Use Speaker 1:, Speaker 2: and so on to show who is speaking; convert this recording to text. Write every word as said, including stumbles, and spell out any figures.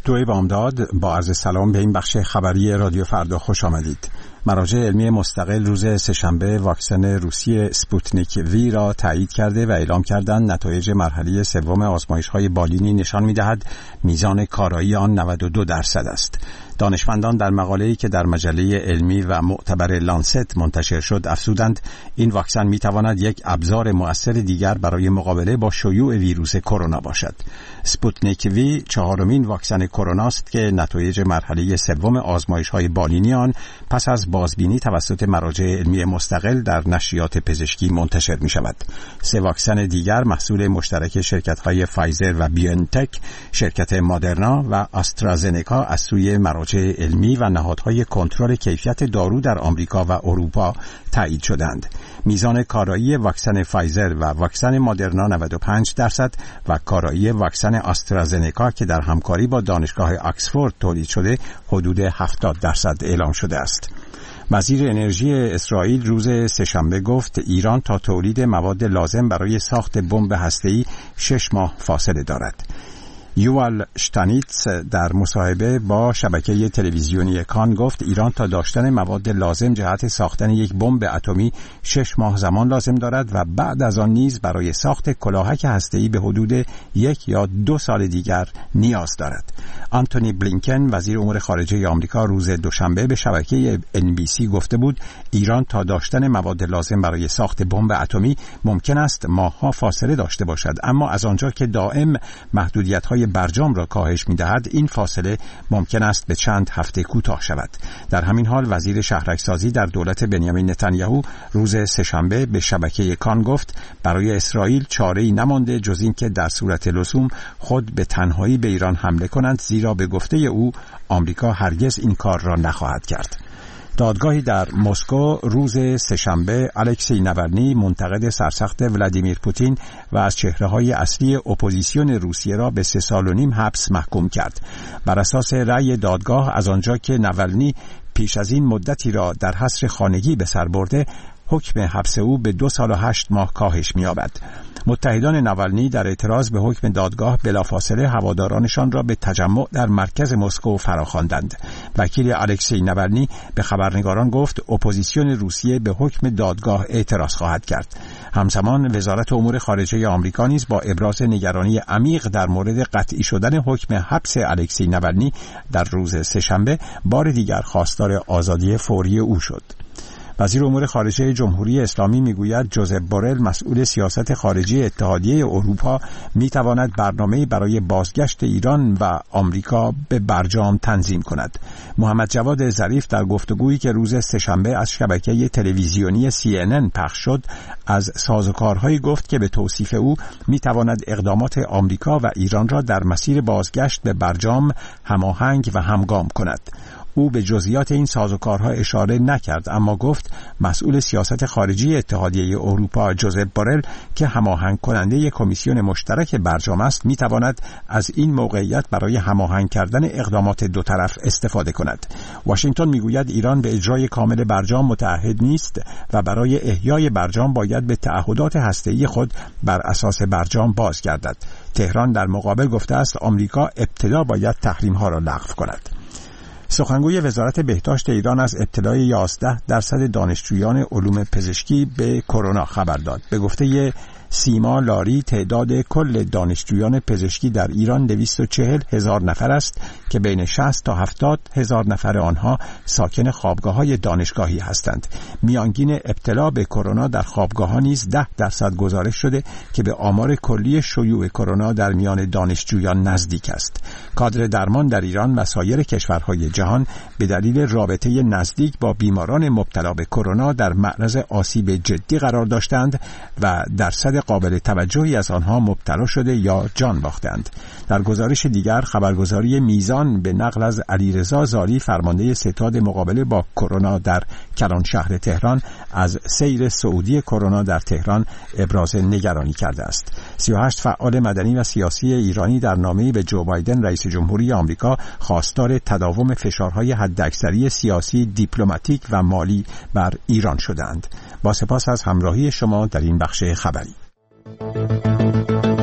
Speaker 1: توی بامداد با عرض سلام به این بخش خبری رادیو فردا خوش آمدید. مراجع علمی مستقل روز سه‌شنبه واکسن روسی سپوتنیک وی را تایید کرده و اعلام کردند نتایج مرحله سوم آزمایش‌های بالینی نشان می‌دهد میزان کارایی آن نود و دو درصد است. دانشمندان در مقاله‌ای که در مجله علمی و معتبر لانست منتشر شد افزودند این واکسن می‌تواند یک ابزار مؤثر دیگر برای مقابله با شیوع ویروس کرونا باشد. سپوتنیک وی چهارمین واکسن کرونا است که نتایج مرحله سوم آزمایش‌های بالینی آن پس از بازبینی توسط مراجع علمی مستقل در نشریات پزشکی منتشر می شود. سه واکسن دیگر محصول مشترک شرکت‌های فایزر و بیونتک، شرکت مادرنا و آسترازنکا از سوی مراجع علمی و نهادهای کنترل کیفیت دارو در آمریکا و اروپا تایید شدند. میزان کارایی واکسن فایزر و واکسن مادرنا نود و پنج درصد و کارایی واکسن آسترازنکا که در همکاری با دانشگاه آکسفورد تولید شده حدود هفتاد درصد اعلام شده است. وزیر انرژی اسرائیل روز سه‌شنبه گفت ایران تا تولید مواد لازم برای ساخت بمب هسته‌ای شش ماه فاصله دارد. یوال شتانیتس در مصاحبه با شبکه تلویزیونی کان گفت ایران تا داشتن مواد لازم جهت ساختن یک بمب اتمی شش ماه زمان لازم دارد و بعد از آن نیز برای ساخت کلاهک هسته‌ای به حدود یک یا دو سال دیگر نیاز دارد. آنتونی بلینکن وزیر امور خارجه آمریکا روز دوشنبه به شبکه ان بی سی گفته بود ایران تا داشتن مواد لازم برای ساخت بمب اتمی ممکن است ماه‌ها فاصله داشته باشد، اما از آنجا که دائم محدودیت‌های برجام را کاهش می‌دهد این فاصله ممکن است به چند هفته کوتاه شود. در همین حال وزیر شهرک‌سازی در دولت بنیامین نتانیاهو روز سه‌شنبه به شبکه کان گفت برای اسرائیل چاره‌ای نمانده جز اینکه در صورت لزوم خود به تنهایی به ایران حمله کنند، زیرا به گفته او آمریکا هرگز این کار را نخواهد کرد. دادگاهی در مسکو روز سه‌شنبه الکسی ناولنی منتقد سرسخت ولادیمیر پوتین و از چهره‌های اصلی اپوزیسیون روسیه را به سه سال و نیم حبس محکوم کرد. بر اساس رأی دادگاه از آنجا که ناولنی پیش از این مدتی را در حصر خانگی به سر برده، حکم حبس او به دو سال و هشت ماه کاهش می‌یابد. متحدان ناولنی در اعتراض به حکم دادگاه بلافاصله هوادارانشان را به تجمع در مرکز مسکو فراخواندند. وکیل الکسی ناولنی به خبرنگاران گفت اپوزیسیون روسیه به حکم دادگاه اعتراض خواهد کرد. همزمان وزارت امور خارجه آمریکا نیز با ابراز نگرانی عمیق در مورد قطعی شدن حکم حبس الکسی ناولنی در روز سه‌شنبه بار دیگر خواستار آزادی فوری او شد. وزیر امور خارجه جمهوری اسلامی میگوید جوزپ بورل مسئول سیاست خارجی اتحادیه اروپا میتواند برنامه‌ای برای بازگشت ایران و آمریکا به برجام تنظیم کند. محمد جواد ظریف در گفتگویی که روز سه‌شنبه از شبکه تلویزیونی سی ان ان پخش شد از سازوکارهایی گفت که به توصیف او میتواند اقدامات آمریکا و ایران را در مسیر بازگشت به برجام هماهنگ و همگام کند. او به جزئیات این سازوکارها اشاره نکرد، اما گفت مسئول سیاست خارجی اتحادیه اروپا جوزپ بورل که هماهنگ کننده کمیسیون مشترک برجام است میتواند از این موقعیت برای هماهنگ کردن اقدامات دو طرف استفاده کند. واشنگتن میگوید ایران به اجرای کامل برجام متعهد نیست و برای احیای برجام باید به تعهدات هسته‌ای خود بر اساس برجام بازگردد. تهران در مقابل گفته است آمریکا ابتدا باید تحریم‌ها را لغو کند. سخنگوی وزارت بهداشت ایران از ابتلای یازده درصد دانشجویان علوم پزشکی به کرونا خبر داد. به گفته سیما لاری تعداد کل دانشجویان پزشکی در ایران دویست و چهل هزار نفر است که بین شصت تا هفتاد هزار نفر آنها ساکن خوابگاه‌های دانشگاهی هستند. میانگین ابتلا به کرونا در خوابگاه‌ها نیز ده درصد گزارش شده که به آمار کلی شیوع کرونا در میان دانشجویان نزدیک است. کادر درمان در ایران و سایر کشورهای جهان به دلیل رابطه نزدیک با بیماران مبتلا به کرونا در معرض آسیب جدی قرار داشتند و درصد قابل توجهی از آنها مبتلا شده یا جان باختند. در گزارش دیگر خبرگزاری میزان به نقل از علیرضا زاری فرمانده ستاد مقابله با کرونا در کلانشهر تهران از سیر صعودی کرونا در تهران ابراز نگرانی کرده است. سی و هشت فعال مدنی و سیاسی ایرانی در نامه‌ای به جو بایدن رئیس جمهوری آمریکا خواستار تداوم فشارهای حداکثری سیاسی، دیپلماتیک و مالی بر ایران شدند. با سپاس از همراهی شما در این بخش خبری.